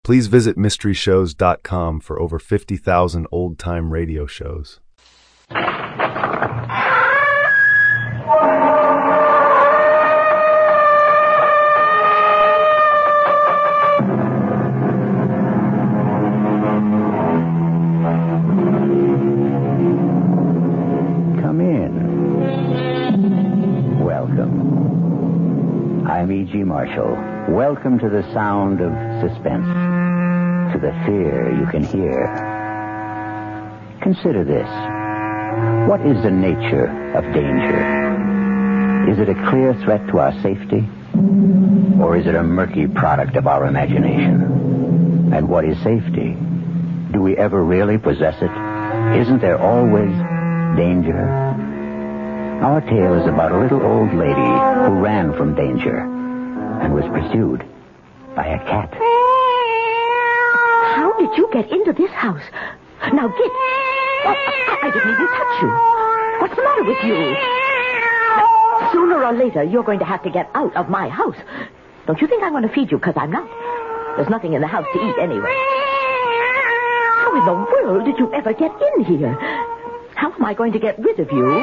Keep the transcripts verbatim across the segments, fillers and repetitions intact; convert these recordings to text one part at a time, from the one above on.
Please visit mystery shows dot com for over fifty thousand old-time radio shows. Come in. Welcome. I'm E G. Marshall. Welcome to the sound of suspense, to the fear you can hear. Consider this. What is the nature of danger? Is it a clear threat to our safety? Or is it a murky product of our imagination? And what is safety? Do we ever really possess it? Isn't there always danger? Our tale is about a little old lady who ran from danger and was pursued by a cat. How did you get into this house? Now get... Oh, I didn't even touch you. What's the matter with you? Sooner or later, you're going to have to get out of my house. Don't you think I'm going to feed you? Because I'm not. There's nothing in the house to eat anyway. How in the world did you ever get in here? How am I going to get rid of you?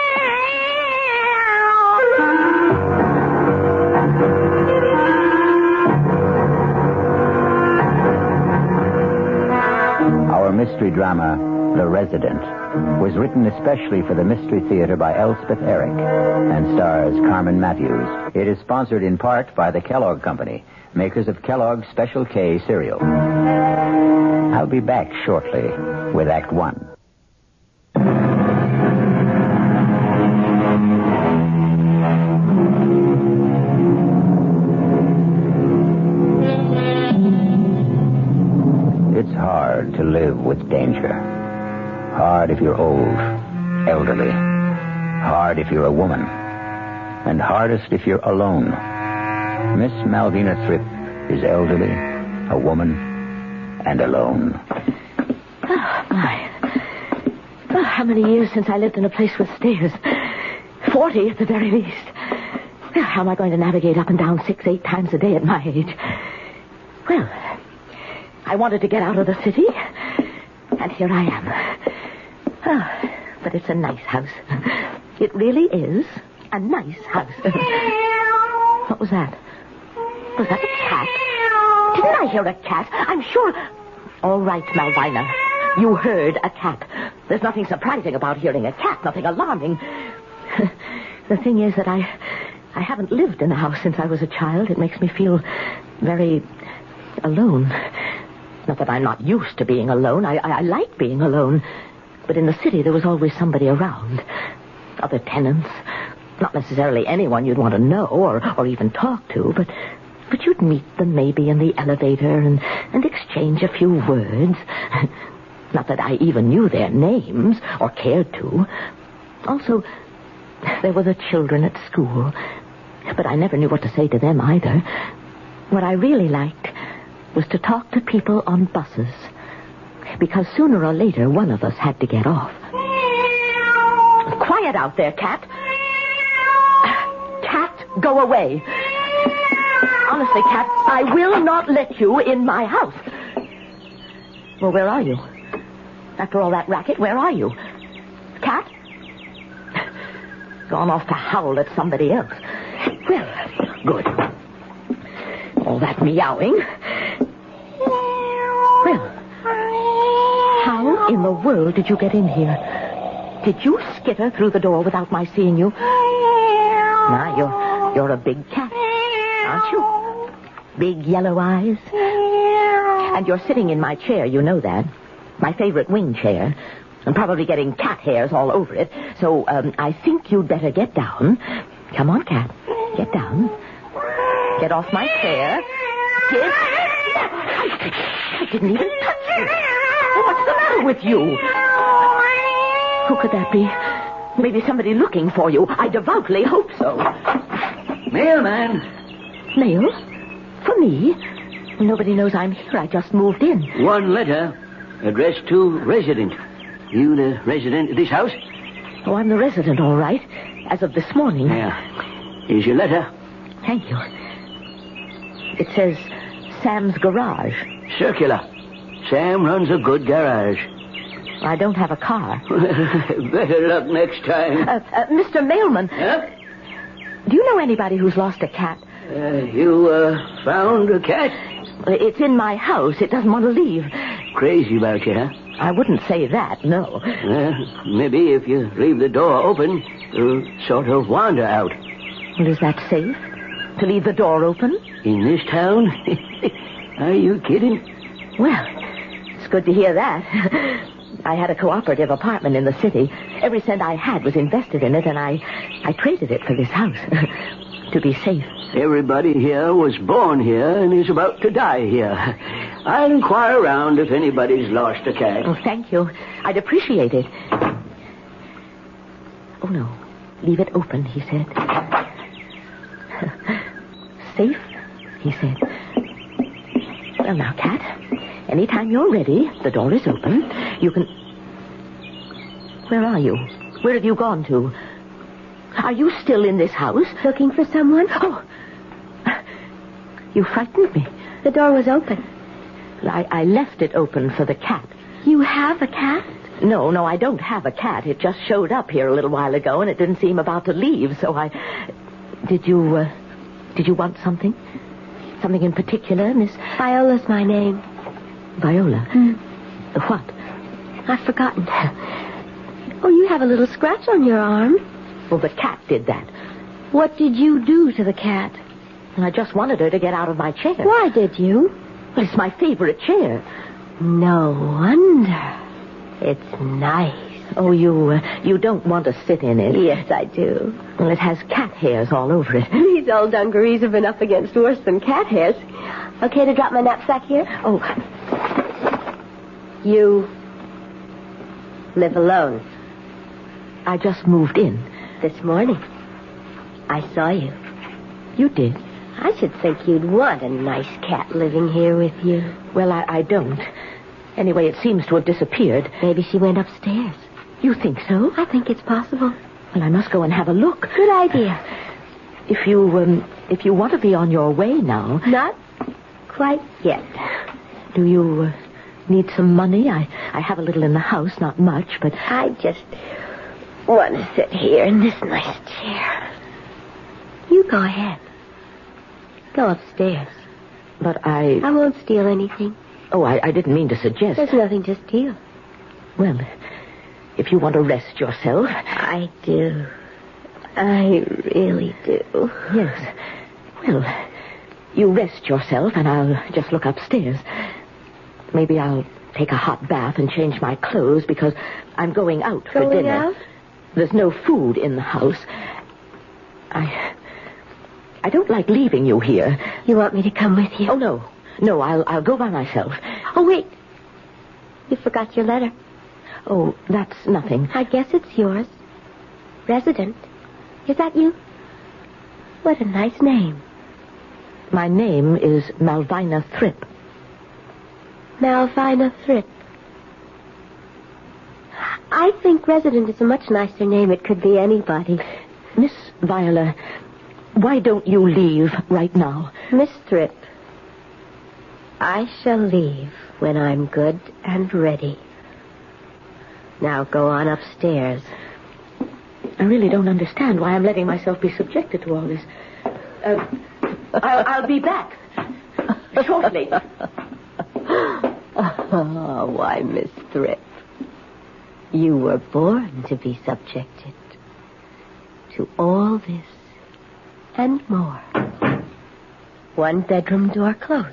Our mystery drama, The Resident, was written especially for the Mystery Theater by Elspeth Eric and stars Carmen Matthews. It is sponsored in part by the Kellogg Company, makers of Kellogg's Special K cereal. I'll be back shortly with Act One. It's hard to live with danger. Hard if you're old, elderly. Hard if you're a woman. And hardest if you're alone. Miss Malvina Thripp is elderly, a woman, and alone. Oh, my. Oh, how many years since I lived in a place with stairs? Forty at the very least. How am I going to navigate up and down six, eight times a day at my age? Well, I wanted to get out of the city, and here I am. Oh, but it's a nice house. It really is a nice house. What was that? Was that a cat? Didn't I hear a cat? I'm sure... All right, Malvina. You heard a cat. There's nothing surprising about hearing a cat, nothing alarming. The thing is that I... I haven't lived in a house since I was a child. It makes me feel very alone. Not that I'm not used to being alone. I, I, I like being alone. But in the city, there was always somebody around. Other tenants. Not necessarily anyone you'd want to know or, or even talk to, but but you'd meet them maybe in the elevator and, and exchange a few words. Not that I even knew their names or cared to. Also, there were the children at school. But I never knew what to say to them either. What I really liked was to talk to people on buses. Because sooner or later, one of us had to get off. Quiet out there, Cat. Cat, go away. Honestly, Cat, I will not let you in my house. Well, where are you? After all that racket, where are you? Cat? Gone off to howl at somebody else. Well, good. All that meowing. Well, how in the world did you get in here? Did you skitter through the door without my seeing you? Now, you're, you're a big cat, aren't you? Big yellow eyes. And you're sitting in my chair, you know that. My favorite wing chair. I'm probably getting cat hairs all over it. So, um, I think you'd better get down. Come on, Cat. Get down. Get off my chair. Get... I didn't even touch you. What's the matter with you? Who could that be? Maybe somebody looking for you. I devoutly hope so. Mailman. Mail? For me? Nobody knows I'm here. I just moved in. One letter. Addressed to resident. You the resident of this house? Oh, I'm the resident, all right. As of this morning. Yeah. Here's your letter. Thank you. It says Sam's Garage. Circular. Sam runs a good garage. I don't have a car. Better luck next time. Uh, uh, Mister Mailman, Huh? do you know anybody who's lost a cat? Uh, you, uh, found a cat? It's in my house. It doesn't want to leave. Crazy about you, huh? I wouldn't say that, no. Well, maybe if you leave the door open, you'll sort of wander out. Well, is that safe? To leave the door open? In this town? Are you kidding? Well, it's good to hear that. I had a cooperative apartment in the city. Every cent I had was invested in it, and I, I traded it for this house. To be safe. Everybody here was born here and is about to die here. I'll inquire around if anybody's lost a cat. Oh, thank you. I'd appreciate it. Oh, no. Leave it open, he said. Safe, he said. Well, now, Cat, anytime you're ready, the door is open. You can... Where are you? Where have you gone to? Are you still in this house? Looking for someone? Oh, you frightened me. The door was open. I, I left it open for the cat. You have a cat? No, no, I don't have a cat. It just showed up here a little while ago, and it didn't seem about to leave, so I... Did you, uh, did you want something? Something in particular, Miss... Viola's my name. Viola? Hmm. What? I've forgotten. Oh, you have a little scratch on your arm. Well, the cat did that. What did you do to the cat? I just wanted her to get out of my chair. Why did you? Well, it's my favorite chair. No wonder. It's nice. Oh, you uh, you don't want to sit in it. Yes, I do. Well, it has cat hairs all over it. These old dungarees have been up against worse than cat hairs. Okay to drop my knapsack here? Oh, You live alone. I just moved in. This morning. I saw you. You did? I should think you'd want a nice cat living here with you. Well, I, I don't. Anyway, it seems to have disappeared. Maybe she went upstairs. You think so? I think it's possible. Well, I must go and have a look. Good idea. If you, um, if you want to be on your way now... Not quite yet. Do you uh, need some money? I, I have a little in the house, not much, but... I just want to sit here in this nice chair. You go ahead. Go upstairs. But I... I won't steal anything. Oh, I, I didn't mean to suggest... There's nothing to steal. Well, if you want to rest yourself... I do. I really do. Yes. Well, you rest yourself, and I'll just look upstairs. Maybe I'll take a hot bath and change my clothes, because I'm going out for Going dinner. out? There's no food in the house. I... I don't like leaving you here. You want me to come with you? Oh, no. No, I'll, I'll go by myself. Oh, wait. You forgot your letter. Oh, that's nothing. I guess it's yours. Resident. Is that you? What a nice name. My name is Malvina Thrip. Malvina Thrip. I think Resident is a much nicer name. It could be anybody. Miss Viola, why don't you leave right now? Miss Thrip, I shall leave when I'm good and ready. Now go on upstairs. I really don't understand why I'm letting myself be subjected to all this. Uh, I'll, I'll be back shortly. Oh, why, Miss Thrip, you were born to be subjected to all this and more. One bedroom door closed.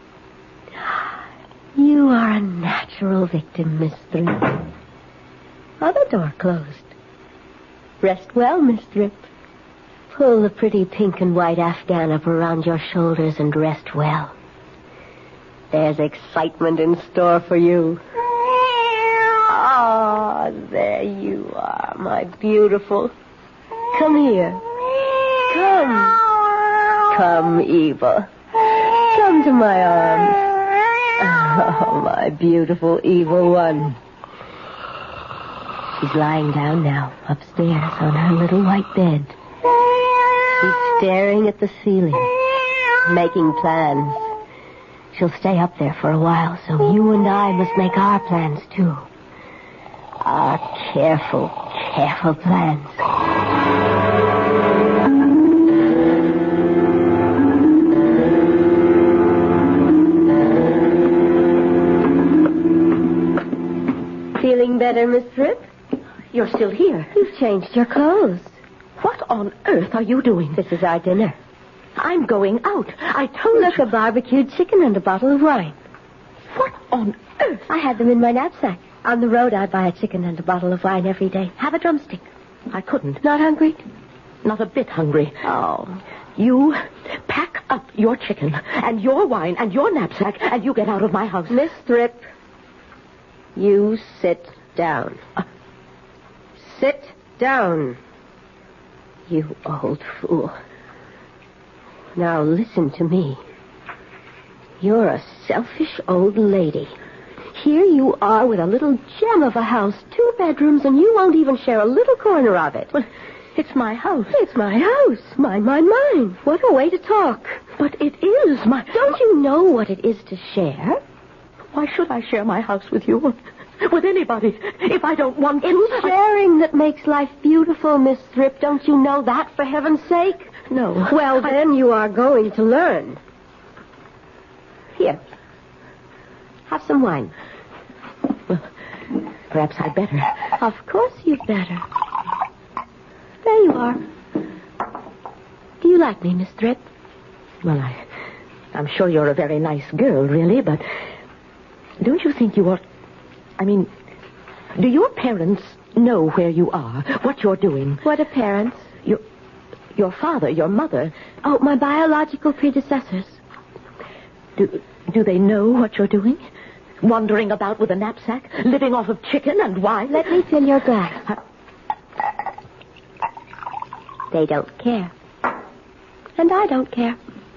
You are a natural victim, Miss Thrip. Other door closed. Rest well, Miss Thrip. Pull the pretty pink and white afghan up around your shoulders and rest well. There's excitement in store for you. Ah, there you are, my beautiful. Come here. Come. Come, Eva. Come to my arms. Oh, my beautiful evil one. She's lying down now, upstairs on her little white bed. She's staring at the ceiling, making plans. she'll stay up there for a while, so you and I must make our plans, too. Our careful, careful plans. Feeling better, Miss Fripp? You're still here. You've changed your clothes. What on earth are you doing? This is our dinner. I'm going out. I told Look, you. a barbecued chicken and a bottle of wine. What on earth? I had them in my knapsack. On the road, I buy a chicken and a bottle of wine every day. Have a drumstick. I couldn't. Not hungry? Not a bit hungry. Oh. You pack up your chicken and your wine and your knapsack and you get out of my house. Miss Thrip, you sit down. Uh, sit down. You old fool. Now listen to me. You're a selfish old lady. Here you are with a little gem of a house, two bedrooms, and you won't even share a little corner of it. Well, it's my house. It's my house. Mine, mine, mine. What a way to talk. But it is my... Don't you know what it is to share? Why should I share my house with you? With anybody, if I don't want to? It's sharing that makes life beautiful, Miss Thrip. Don't you know that, for heaven's sake? No. Well, I... then you are going to learn. Here. Have some wine. Well, perhaps I'd better. Of course you'd better. There you are. Do you like me, Miss Thrip? Well, I, I'm sure you're a very nice girl, really, but don't you think you ought... I mean, do your parents know where you are, what you're doing? What are parents? Your, your father, your mother. Oh, my biological predecessors. Do, do they know what you're doing? Wandering about with a knapsack, living off of chicken and wine? Let me fill your glass. They don't care. And I don't care.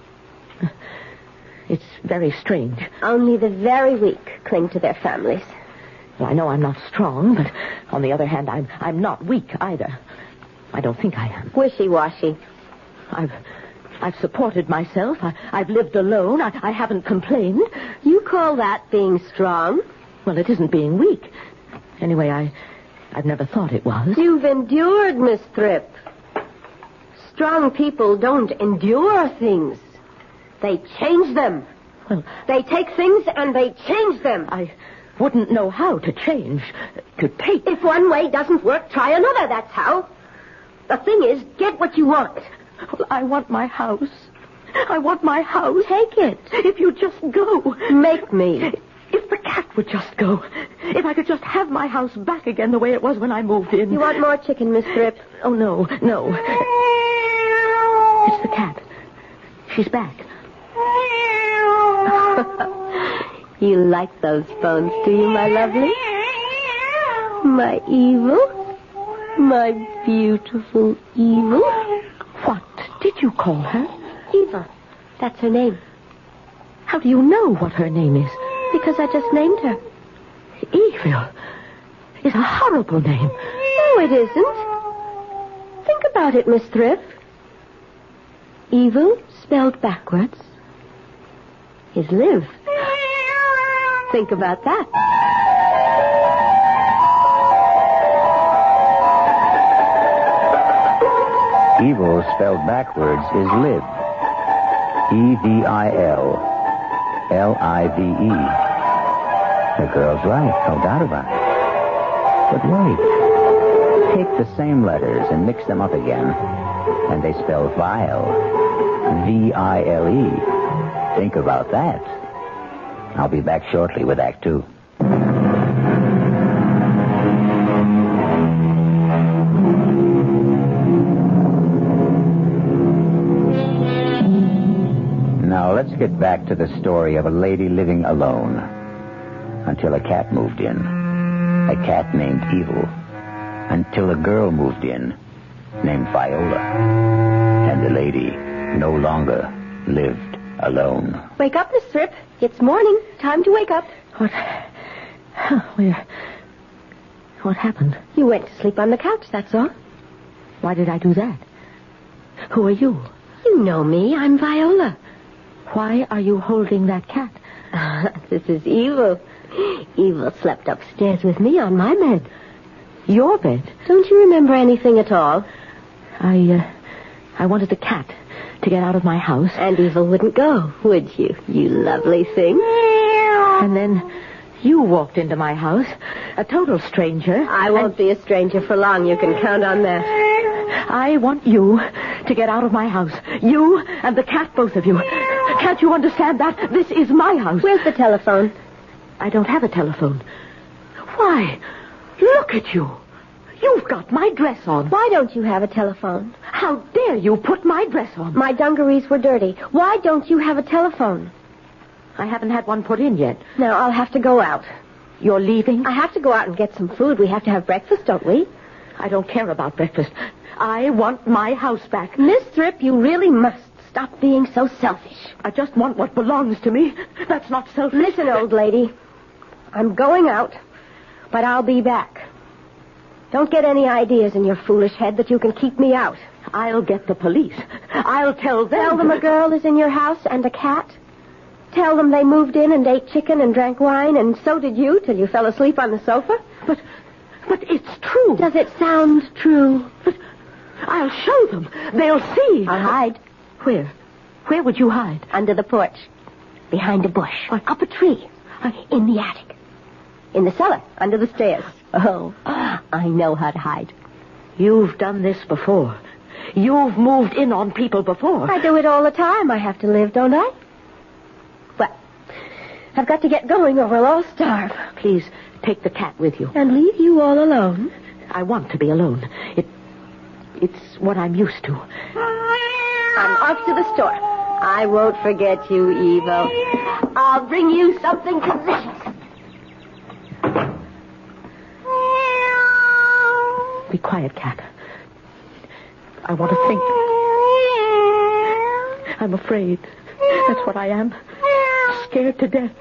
It's very strange. Only the very weak cling to their families. Well, I know I'm not strong, but on the other hand, I'm I'm not weak either. I don't think I am. Wishy-washy. I've I've supported myself. I, I've lived alone. I, I haven't complained. You call that being strong? Well, it isn't being weak. Anyway, I I've never thought it was. You've endured, Miss Thrip. Strong people don't endure things. They change them. Well, they take things and they change them. I wouldn't know how to change. To take. If one way doesn't work, try another, that's how. The thing is, get what you want. Well, I want my house. I want my house. Take it. If you just go. Make me. If the cat would just go. If I could just have my house back again the way it was when I moved in. You want more chicken, Miss Thrip? Oh, no, no. It's the cat. She's back. You like those bones, do you, my lovely? My evil? My beautiful evil? What did you call her? Eva. That's her name. How do you know what her name is? Because I just named her. Evil is a horrible name. No, it isn't. Think about it, Miss Thrip. Evil, spelled backwards, is live. Think about that. Evil, spelled backwards, is live. E V I L. L I V E. The girl's right, no doubt about it. But wait. Take the same letters and mix them up again, and they spell vile. V I L E. Think about that. I'll be back shortly with Act Two. Now, let's get back to the story of a lady living alone until a cat moved in. A cat named Evil. Until a girl moved in named Viola. And the lady no longer lived alone. Wake up, Miss Thrip. It's morning. Time to wake up. What? Where? What happened? You went to sleep on the couch, that's all. Why did I do that? Who are you? You know me. I'm Viola. Why are you holding that cat? This is Evil. Evil slept upstairs with me on my bed. Your bed? Don't you remember anything at all? I, uh, I wanted the cat to get out of my house. And Evil wouldn't go, would you? You lovely thing. And then you walked into my house, a total stranger. I won't be a stranger for long. You can count on that. I want you to get out of my house. You and the cat, both of you. Can't you understand that? This is my house. Where's the telephone? I don't have a telephone. Why? Look at you. You've got my dress on. Why don't you have a telephone? How dare you put my dress on? My dungarees were dirty. Why don't you have a telephone? I haven't had one put in yet. Now, I'll have to go out. You're leaving? I have to go out and get some food. We have to have breakfast, don't we? I don't care about breakfast. I want my house back. Miss Thrip, you really must stop being so selfish. I just want what belongs to me. That's not selfish. Listen, old lady. I'm going out, but I'll be back. Don't get any ideas in your foolish head that you can keep me out. I'll get the police. I'll tell them. Tell them a girl is in your house and a cat. Tell them they moved in and ate chicken and drank wine, and so did you till you fell asleep on the sofa. But, but it's true. Does it sound true? But I'll show them. They'll see. I'll hide. Where? Where would you hide? Under the porch. Behind a bush. Or up a tree. Or in the attic. In the cellar. Under the stairs. Oh, I know how to hide. You've done this before. You've moved in on people before. I do it all the time. I have to live, don't I? Well, I've got to get going or we'll all starve. Please, take the cat with you. And leave you all alone? I want to be alone. It, it's what I'm used to. I'm off to the store. I won't forget you, Evil. I'll bring you something delicious. Be quiet, cat. I want to think. I'm afraid. That's what I am. Scared to death.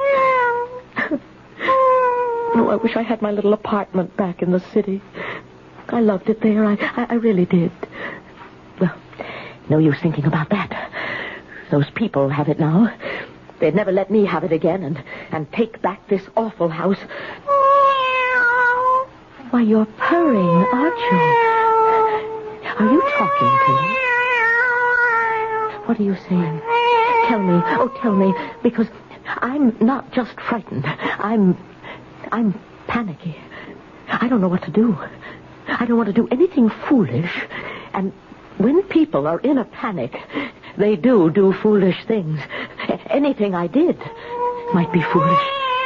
Oh, I wish I had my little apartment back in the city. I loved it there. I, I, I really did. Well, no use thinking about that. Those people have it now. They'd never let me have it again and, and take back this awful house. Why, you're purring, aren't you? Are you talking to me? What are you saying? Tell me. Oh, tell me. Because I'm not just frightened. I'm... I'm panicky. I don't know what to do. I don't want to do anything foolish. And when people are in a panic, they do do foolish things. Anything I did might be foolish.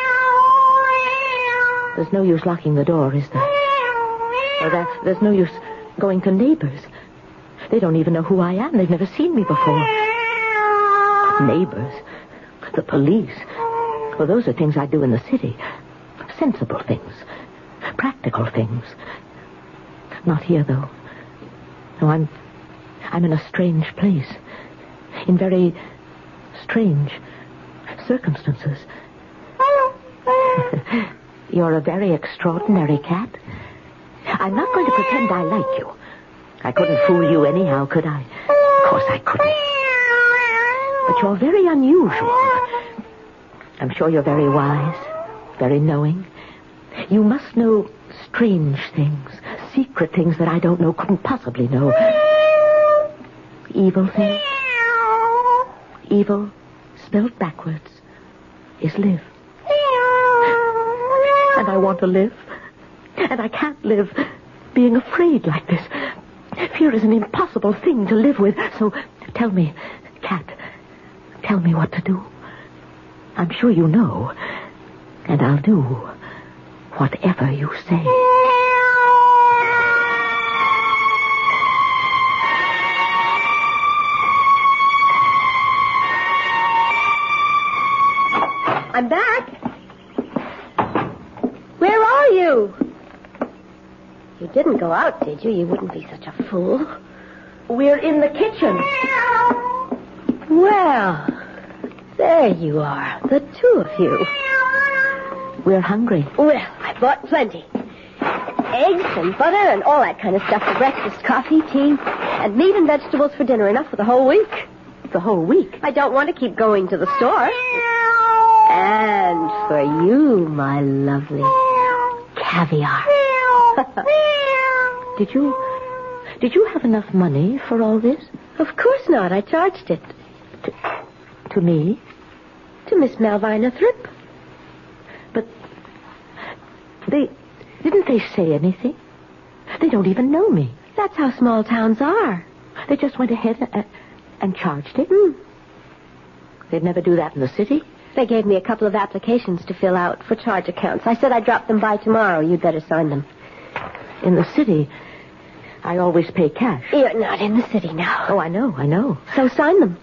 There's no use locking the door, is there? Or that there's no use going to neighbors. They don't even know who I am. They've never seen me before. Neighbors. The police. Well, those are things I do in the city. Sensible things. Practical things. Not here, though. No, I'm... I'm in a strange place. In very strange circumstances. You're a very extraordinary cat. I'm not going to pretend I like you. I couldn't fool you anyhow, could I? Of course I couldn't. But you're very unusual. I'm sure you're very wise, very knowing. You must know strange things, secret things that I don't know, couldn't possibly know. Evil things. Evil, spelled backwards, is live. And I want to live. And I can't live being afraid like this. Fear is an impossible thing to live with. So tell me, cat, tell me what to do. I'm sure you know. And I'll do whatever you say. I'm back. Where are you? You didn't go out, did you? You wouldn't be such a fool. We're in the kitchen. Well, there you are, the two of you. We're hungry. Well, I bought plenty. Eggs and butter and all that kind of stuff for breakfast, coffee, tea, and meat and vegetables for dinner, enough for the whole week. The whole week? I don't want to keep going to the store. And for you, my lovely caviar. Did you... Did you have enough money for all this? Of course not. I charged it. To, to me? To Miss Malvina Thrip. But they... Didn't they say anything? They don't even know me. That's how small towns are. They just went ahead and, and charged it? Hmm. They'd never do that in the city? They gave me a couple of applications to fill out for charge accounts. I said I'd drop them by tomorrow. You'd better sign them. In the city, I always pay cash. You're not in the city now. Oh, I know, I know. So sign them.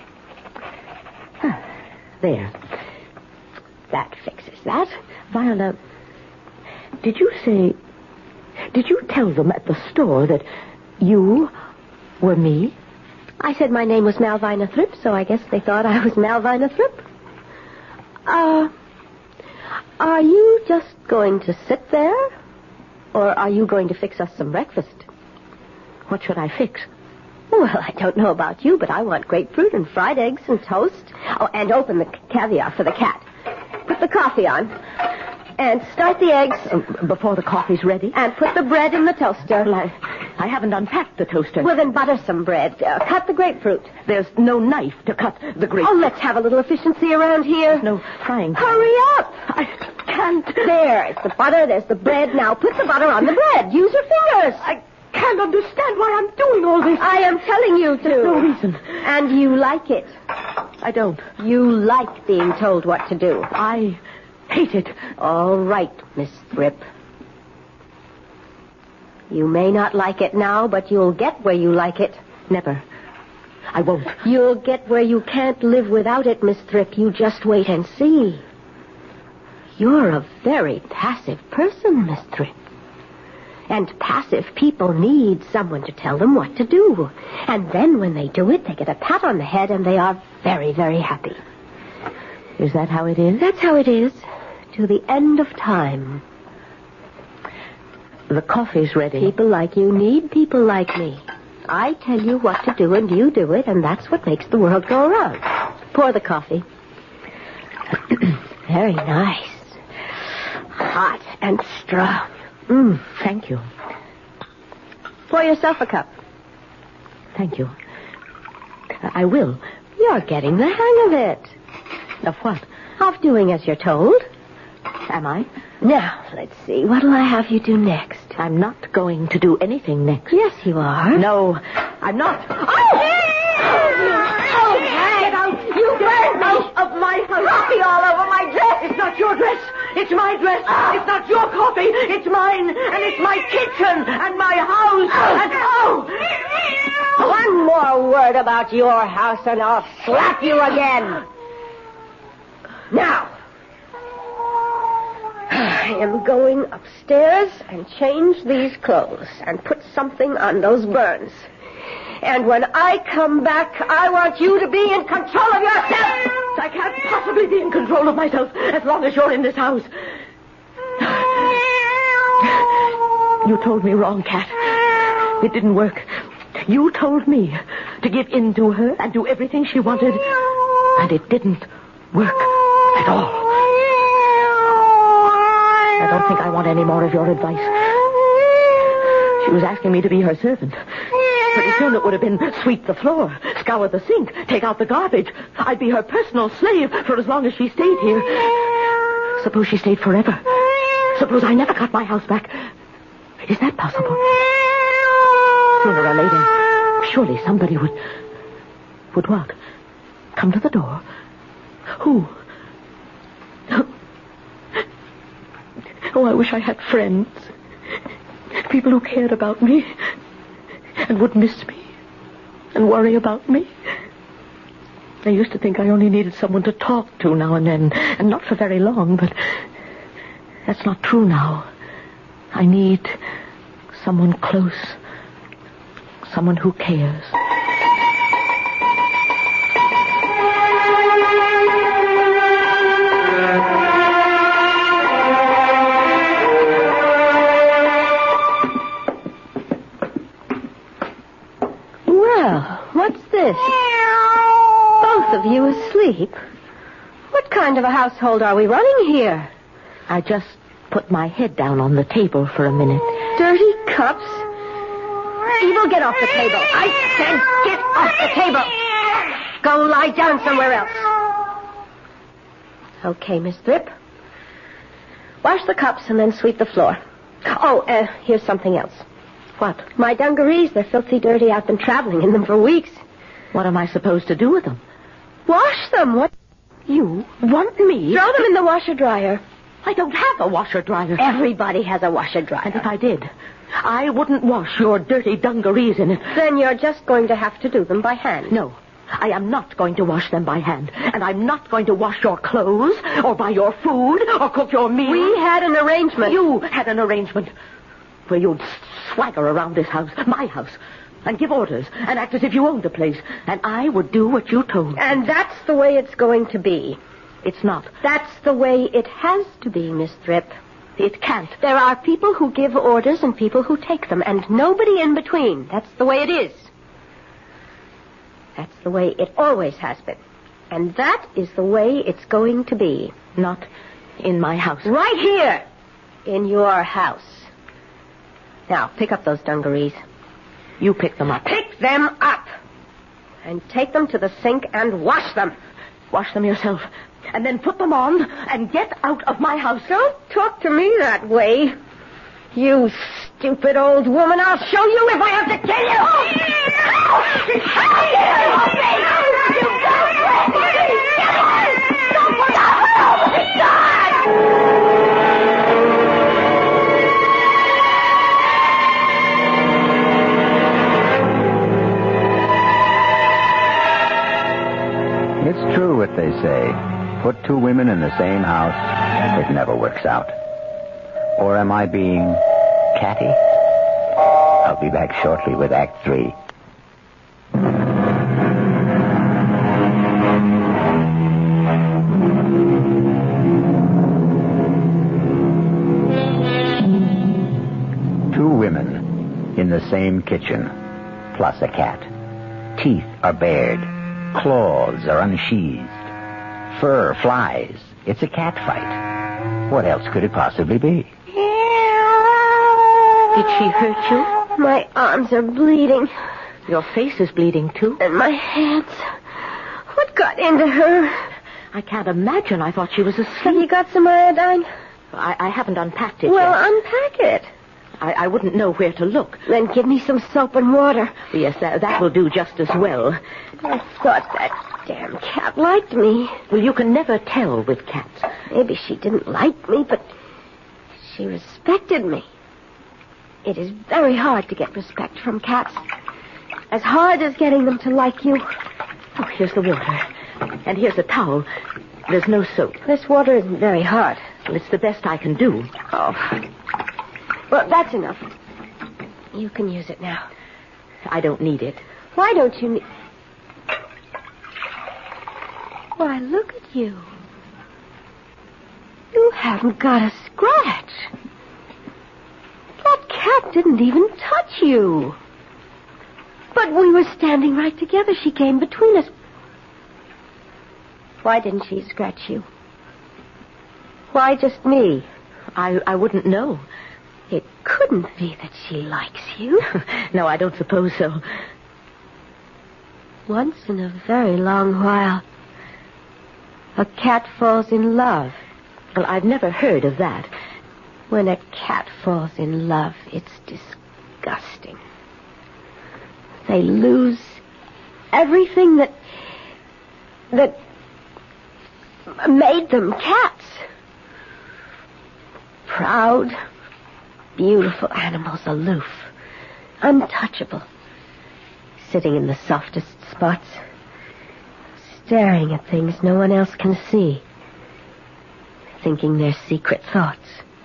Huh. There. That fixes that. Viola, did you say... Did you tell them at the store that you were me? I said my name was Malvina Thrip, so I guess they thought I was Malvina Thrip. Uh, are you just going to sit there? Or are you going to fix us some breakfast? What should I fix? Well, I don't know about you, but I want grapefruit and fried eggs and toast. Oh, and open the caviar for the cat. Put the coffee on. And start the eggs. Uh, before the coffee's ready? And put the bread in the toaster. Well, I, I haven't unpacked the toaster. Well, then butter some bread. Uh, cut the grapefruit. There's no knife to cut the grapefruit. Oh, let's have a little efficiency around here. There's no frying pan. Hurry up. I can't. There's the butter. There's the bread. Now put the butter on the bread. Use your fingers. I can't understand why I'm doing all this. I am telling you to. There's no reason. And you like it. I don't. You like being told what to do. I hate it. All right, Miss Thrip. You may not like it now, but you'll get where you like it. Never. I won't. You'll get where you can't live without it, Miss Thrip. You just wait and see. You're a very passive person, Miss Thrip. And passive people need someone to tell them what to do. And then when they do it, they get a pat on the head and they are very, very happy. Is that how it is? That's how it is. To the end of time. The coffee's ready. People like you need people like me. I tell you what to do and you do it, and that's what makes the world go around. Pour the coffee. Very nice. Hot and strong. Mm, thank you. Pour yourself a cup. Thank you. I will. You're getting the hang of it. Of what? Of doing as you're told. Am I? Now, let's see. What'll I have you do next? I'm not going to do anything next. Yes, you are. No, I'm not. Oh! Oh, get out! You burned out of my house. Coffee all over my dress. It's not your dress. It's my dress. Oh. It's not your coffee. It's mine. And it's my kitchen and my house. Oh. And oh! One more word about your house and I'll slap you again. Now, I am going upstairs and change these clothes and put something on those burns. And when I come back, I want you to be in control of yourself. I can't possibly be in control of myself as long as you're in this house. You told me wrong, Cat. It didn't work. You told me to give in to her and do everything she wanted. And it didn't work at all. I don't think I want any more of your advice. She was asking me to be her servant. Pretty soon it would have been sweep the floor, scour the sink, take out the garbage. I'd be her personal slave for as long as she stayed here. Suppose she stayed forever. Suppose I never got my house back. Is that possible? Sooner or later, surely somebody would... Would what? Come to the door? Who? Oh, I wish I had friends. People who cared about me and would miss me and worry about me. I used to think I only needed someone to talk to now and then, and not for very long, but that's not true now. I need someone close, someone who cares. Both of you asleep? What kind kind of a household are we running here? I just put my head down on the table for a minute. Dirty cups? Evil, get off the table. I said get off the table. Go lie down somewhere else. Okay, Miss Thrip. Wash the cups and then sweep the floor. Oh, uh, here's something else. What? My dungarees, they're filthy dirty. I've been traveling in them for weeks. What am I supposed to do with them? Wash them. What? You want me? Throw them in the washer-dryer. I don't have a washer-dryer. Everybody has a washer-dryer. And if I did, I wouldn't wash your dirty dungarees in it. Then you're just going to have to do them by hand. No, I am not going to wash them by hand. And I'm not going to wash your clothes, or buy your food, or cook your meals. We had an arrangement. You had an arrangement where you'd swagger around this house, my house, and give orders, and act as if you owned the place. And I would do what you told me. And that's the way it's going to be. It's not. That's the way it has to be, Miss Thrip. It can't. There are people who give orders and people who take them, and nobody in between. That's the way it is. That's the way it always has been. And that is the way it's going to be. Not in my house. Right here. In your house. Now, pick up those dungarees. You pick them up. Pick them up. And take them to the sink and wash them. Wash them yourself. And then put them on and get out of my house. Don't talk to me that way. You stupid old woman. I'll show you if I have to kill you. It's true what they say. Put two women in the same house, it never works out. Or am I being catty? I'll be back shortly with Act Three. Two women in the same kitchen, plus a cat. Teeth are bared. Claws are unsheathed. Fur flies. It's a cat fight. What else could it possibly be? Did she hurt you? My arms are bleeding. Your face is bleeding, too. And my hands. What got into her? I can't imagine. I thought she was asleep. Have you got some iodine? I, I haven't unpacked it well, yet. Well, unpack it. I, I wouldn't know where to look. Then give me some soap and water. Yes, that, that will do just as well. I thought that damn cat liked me. Well, you can never tell with cats. Maybe she didn't like me, but she respected me. It is very hard to get respect from cats. As hard as getting them to like you. Oh, here's the water. And here's a towel. There's no soap. This water isn't very hard. Well, it's the best I can do. Oh. Well, that's enough. You can use it now. I don't need it. Why don't you need... Why, look at you. You haven't got a scratch. That cat didn't even touch you. But we were standing right together. She came between us. Why didn't she scratch you? Why just me? I, I wouldn't know. It couldn't be that she likes you. No, I don't suppose so. Once in a very long while, a cat falls in love. Well, I've never heard of that. When a cat falls in love, it's disgusting. They lose everything that... that made them cats. Proud, beautiful animals, aloof, untouchable, sitting in the softest spots, staring at things no one else can see, thinking their secret thoughts.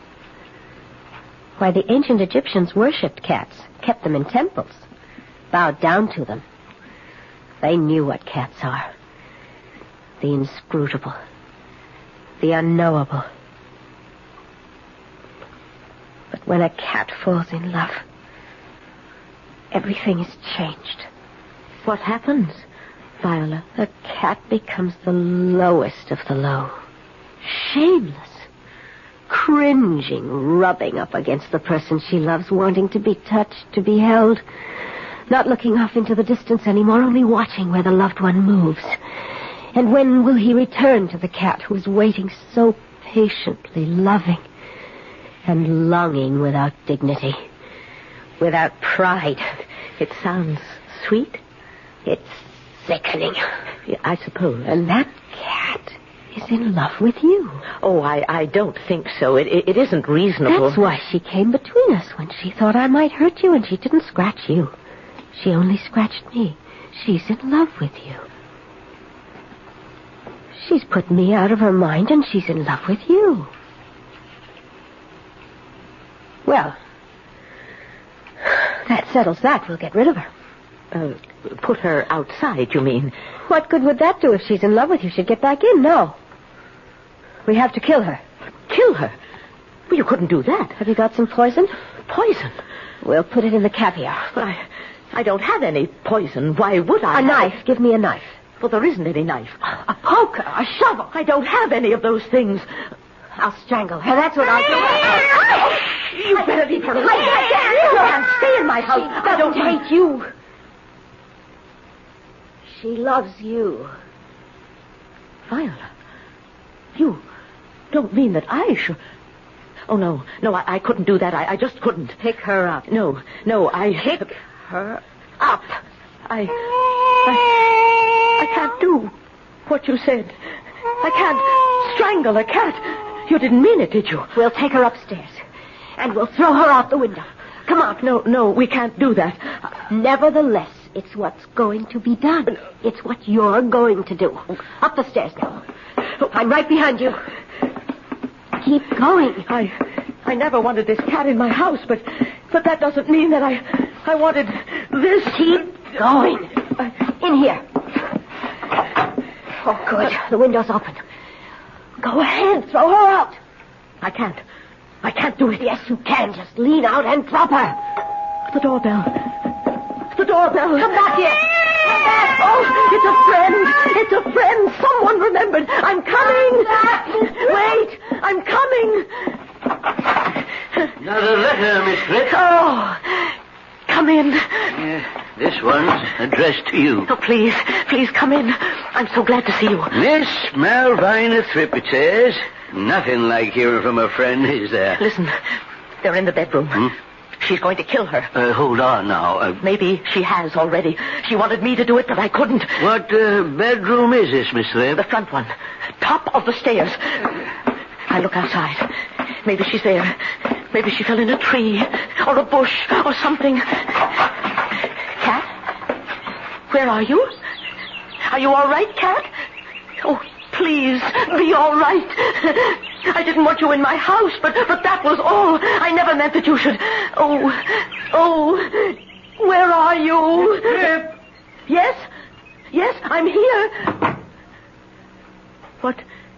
Why, the ancient Egyptians worshipped cats, kept them in temples, bowed down to them. They knew what cats are. The inscrutable, the unknowable. But when a cat falls in love, everything is changed. What happens, Viola? The cat becomes the lowest of the low. Shameless. Cringing, rubbing up against the person she loves, wanting to be touched, to be held. Not looking off into the distance anymore, only watching where the loved one moves. And when will he return to the cat who's waiting so patiently, loving and longing without dignity, without pride? It sounds sweet. It's sickening. Yeah, I suppose. And that cat is in love with you. Oh, I, I don't think so. It, it, it isn't reasonable. That's why she came between us when she thought I might hurt you, and she didn't scratch you. She only scratched me. She's in love with you. She's put me out of her mind, and she's in love with you. Well, that settles that. We'll get rid of her. Uh, put her outside, you mean? What good would that do if she's in love with you? She'd get back in. No. We have to kill her. Kill her? Well, you couldn't do that. Have you got some poison? Poison? We'll put it in the caviar. Well, I, I don't have any poison. Why would I? A knife. Give me a knife. Well, there isn't any knife. A poker, a shovel. I don't have any of those things. I'll strangle her. That's what I'll do. You better leave her alone. I can't. You can't stay in my house. She I don't hate you. She loves you. Viola, you don't mean that I should... Oh, no. No, I, I couldn't do that. I, I just couldn't. Pick her up. No, no, I... Pick her up. I... I... I can't do what you said. I can't strangle a cat. You didn't mean it, did you? We'll take her upstairs, and we'll throw her out the window. Come on. No, no, we can't do that. Nevertheless, it's what's going to be done. It's what you're going to do. Up the stairs now. I'm right behind you. Keep going. I I never wanted this cat in my house, but but that doesn't mean that I I wanted this. Keep going. In here. Oh, good. The window's open. Go ahead. Throw her out. I can't. I can't do it. Yes, you can. Just lean out and drop her. The doorbell. The doorbell. Come back here. Come back. Oh, it's a friend. It's a friend. Someone remembered. I'm coming. Wait. I'm coming. Another letter, Miss Fripp. Oh, come in. Uh, this one's addressed to you. Oh, please. Please come in. I'm so glad to see you. Miss Malvina Fripp, it says. Nothing like hearing from a friend, is there? Listen, they're in the bedroom. Hmm? She's going to kill her. Uh, hold on now. Uh, Maybe she has already. She wanted me to do it, but I couldn't. What uh, bedroom is this, Miss Fripp? The front one. Top of the stairs. I look outside. Maybe she's there. Maybe she fell in a tree or a bush or something. Cat? Where are you? Are you all right, Cat? Oh, please, be all right. I didn't want you in my house, but, but that was all. I never meant that you should... Oh, oh, where are you? Fripp. Yes? Yes, I'm here. What...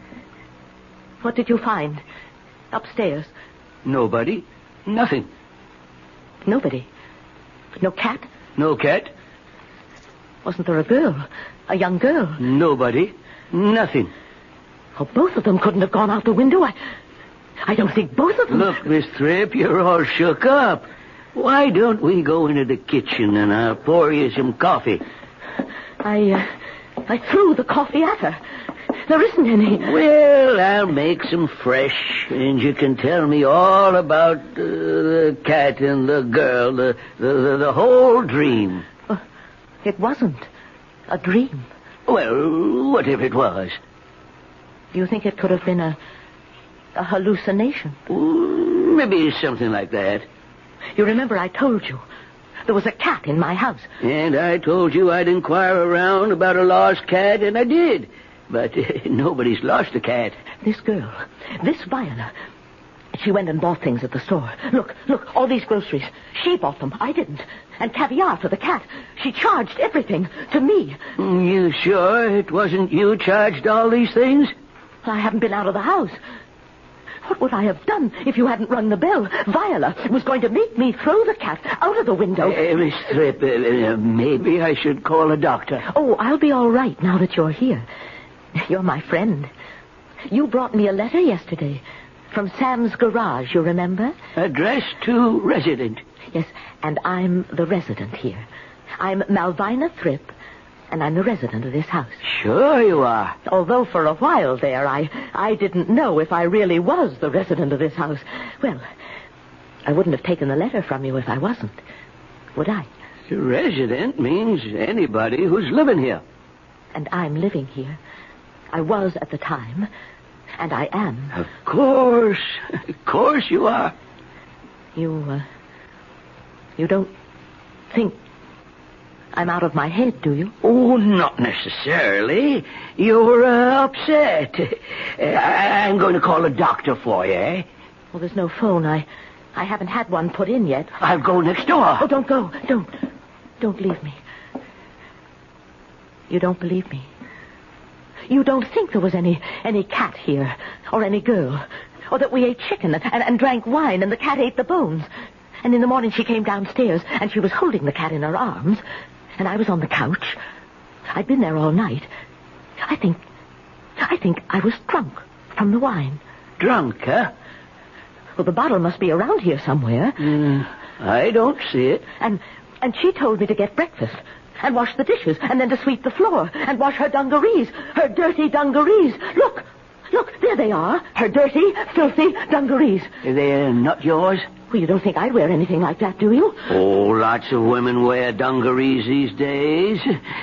What did you find? Upstairs? Nobody. Nothing. Nobody. No cat? No cat. Wasn't there a girl? A young girl? Nobody. Nothing. Oh, both of them couldn't have gone out the window. I... I don't think both of them... Look, Miss Fripp, you're all shook up. Why don't we go into the kitchen and I'll pour you some coffee? I, uh, I threw the coffee at her. There isn't any. Well, I'll make some fresh, and you can tell me all about uh, the cat and the girl, the, the, the, the whole dream. Uh, it wasn't a dream. Well, what if it was? You think it could have been a, a hallucination? Ooh, maybe something like that. You remember I told you there was a cat in my house. And I told you I'd inquire around about a lost cat, and I did. But uh, nobody's lost a cat. This girl, this Viola, she went and bought things at the store. Look, look, all these groceries. She bought them. I didn't. And caviar for the cat. She charged everything to me. You sure it wasn't you charged all these things? I haven't been out of the house. What would I have done if you hadn't rung the bell? Viola was going to make me throw the cat out of the window. Uh, Miss Fripp, uh, uh, maybe I should call a doctor. Oh, I'll be all right now that you're here. You're my friend. You brought me a letter yesterday from Sam's garage, you remember? Addressed to resident. Yes, and I'm the resident here. I'm Malvina Thripp, and I'm the resident of this house. Sure you are. Although for a while there, I, I didn't know if I really was the resident of this house. Well, I wouldn't have taken the letter from you if I wasn't, would I? The resident means anybody who's living here. And I'm living here. I was at the time, and I am. Of course. Of course you are. You, uh, you don't think I'm out of my head, do you? Oh, not necessarily. You're uh, upset. Uh, I- I'm going to call a doctor for you, eh? Well, there's no phone. I, I haven't had one put in yet. I'll go next door. Oh, don't go. Don't. Don't leave me. You don't believe me. You don't think there was any any cat here, or any girl, or that we ate chicken and, and, and drank wine and the cat ate the bones. And in the morning she came downstairs and she was holding the cat in her arms, and I was on the couch. I'd been there all night. I think, I think I was drunk from the wine. Drunk, huh? Well, the bottle must be around here somewhere. Mm, I don't see it. And and she told me to get breakfast and wash the dishes and then to sweep the floor and wash her dungarees, her dirty dungarees. Look, look, there they are, her dirty, filthy dungarees. They're not yours? Well, you don't think I'd wear anything like that, do you? Oh, lots of women wear dungarees these days.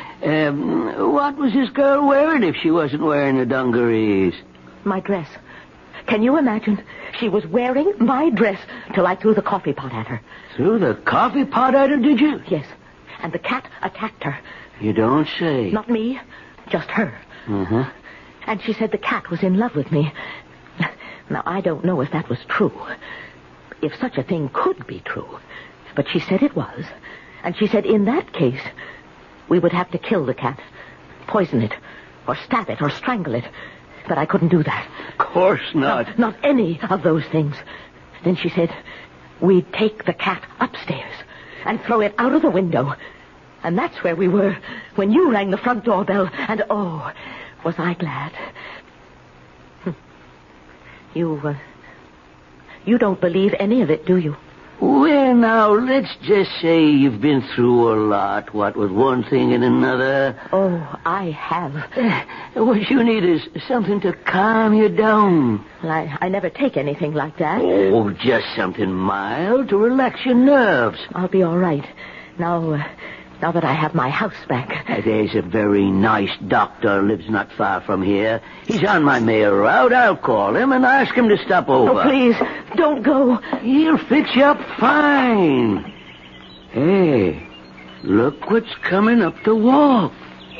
Um, what was this girl wearing if she wasn't wearing the dungarees? My dress. Can you imagine? She was wearing my dress till I threw the coffee pot at her. Threw the coffee pot at her, did you? Yes. And the cat attacked her. You don't say. Not me, just her. Uh-huh. And she said the cat was in love with me. Now, I don't know if that was true. If such a thing could be true. But she said it was. And she said in that case, we would have to kill the cat, poison it, or stab it, or strangle it. But I couldn't do that. Of course not. Not, not any of those things. Then she said, we'd take the cat upstairs and throw it out of the window. And that's where we were when you rang the front doorbell. And, oh, was I glad. Hm. You, uh, you don't believe any of it, do you? Well, now, let's just say you've been through a lot, what with one thing and another. Oh, I have. Uh, what you need is something to calm you down. Well, I, I never take anything like that. Oh, just something mild to relax your nerves. I'll be all right. Now, uh, now that I have my house back. Uh, there's a very nice doctor lives not far from here. He's on my mail route. I'll call him and ask him to stop over. Oh, please, don't go. He'll fix you up fine. Hey, look what's coming up the walk.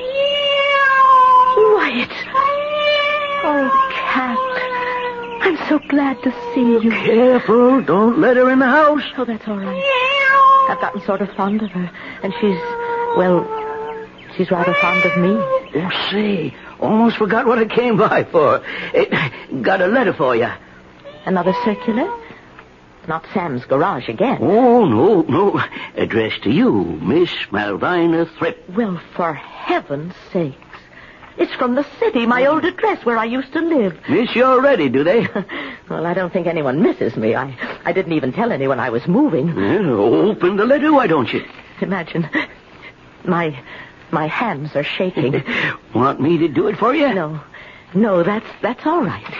Wyatt. Oh, cat. I'm so glad to see you. Careful, don't let her in the house. Oh, that's all right. I've gotten sort of fond of her, and she's, well, she's rather fond of me. Oh, say, almost forgot what I came by for. Eh, got a letter for you. Another circular? Not Sam's garage again. Oh, no, no. Addressed to you, Miss Malvina Thripp. Well, for heaven's sakes. It's from the city, my old address where I used to live. Miss you already, do they? Well, I don't think anyone misses me. I, I didn't even tell anyone I was moving. Well, open the letter, why don't you? Imagine. My, my hands are shaking. Want me to do it for you? No, no, that's, that's all right.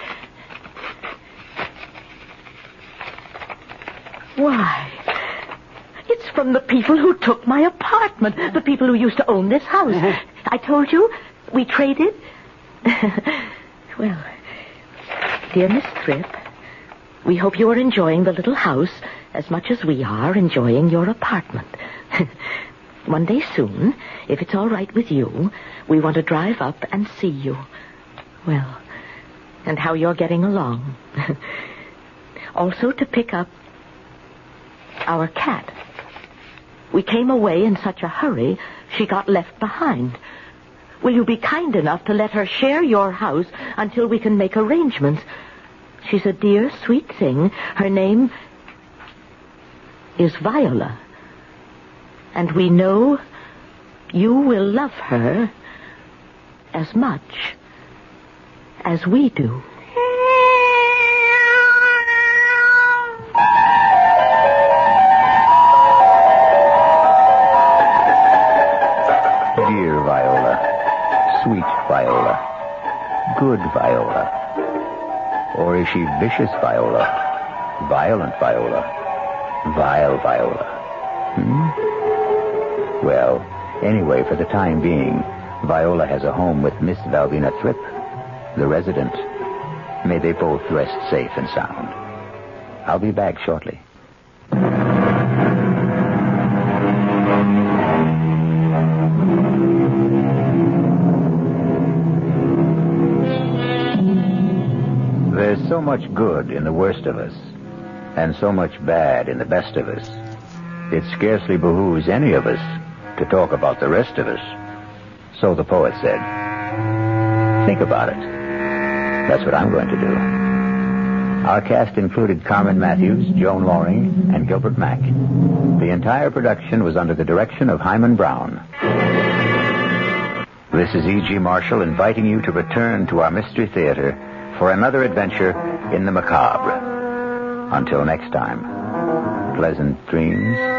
Why, it's from the people who took my apartment, the people who used to own this house. I told you, we traded. Well, dear Miss Thripp, we hope you are enjoying the little house as much as we are enjoying your apartment. One day soon, if it's all right with you, we want to drive up and see you. Well, and how you're getting along. Also to pick up our cat. We came away in such a hurry, she got left behind. Will you be kind enough to let her share your house until we can make arrangements? She's a dear, sweet thing. Her name is Viola. And we know you will love her as much as we do. Viola? Or is she vicious Viola, violent Viola, vile Viola? Hmm? Well, anyway, for the time being, Viola has a home with Miss Valvina Thrip, the resident. May they both rest safe and sound. I'll be back shortly. There's so much good in the worst of us, and so much bad in the best of us. It scarcely behooves any of us to talk about the rest of us. So the poet said. Think about it. That's what I'm going to do. Our cast included Carmen Matthews, Joan Loring, and Gilbert Mack. The entire production was under the direction of Hyman Brown. This is E G. Marshall inviting you to return to our Mystery Theater for another adventure in the macabre. Until next time, pleasant dreams